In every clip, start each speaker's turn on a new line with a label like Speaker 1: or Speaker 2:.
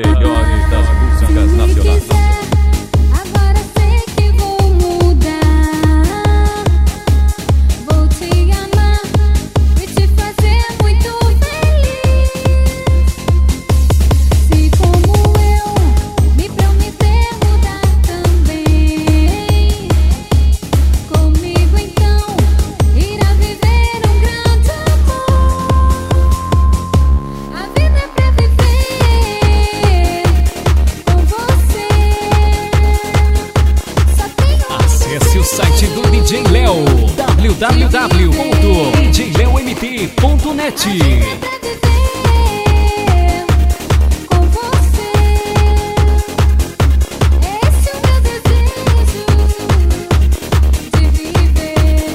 Speaker 1: melhores das músicas nacionais.
Speaker 2: Agora sei que vou mudar. Vou te amar e te fazer muito feliz. Se como eu me prometer mudar também, comigo então irá viver um grande amor. A vida é pra viver com você. Só tenho
Speaker 3: Acesse o site do DJ Léo, www.djleomt.net.
Speaker 2: pra viver com você. Esse é o meu desejo de viver.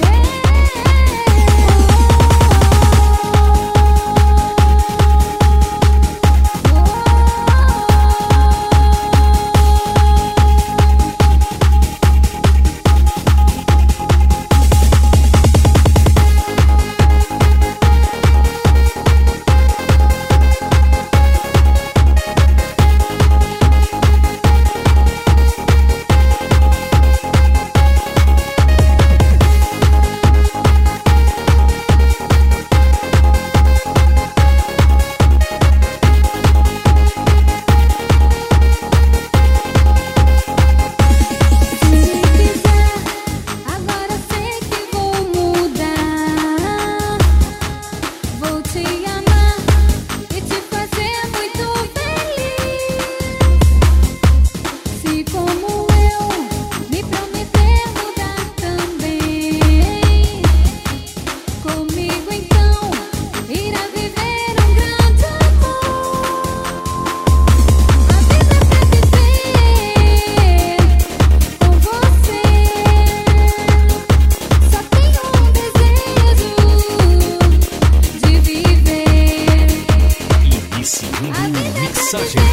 Speaker 2: Agora sei que vou mudar. Vou te amar e te fazer muito feliz. Se como eu me prometer mudar também, comigo então irá viver um grande amor. A vida é pra viver com você. Só tenho um desejo de viver.
Speaker 3: Inicie mixagem.